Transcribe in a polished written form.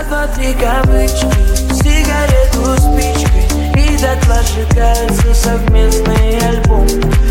два-три кавычки, сигарету спичкой, и дотла сжигается совместный альбом.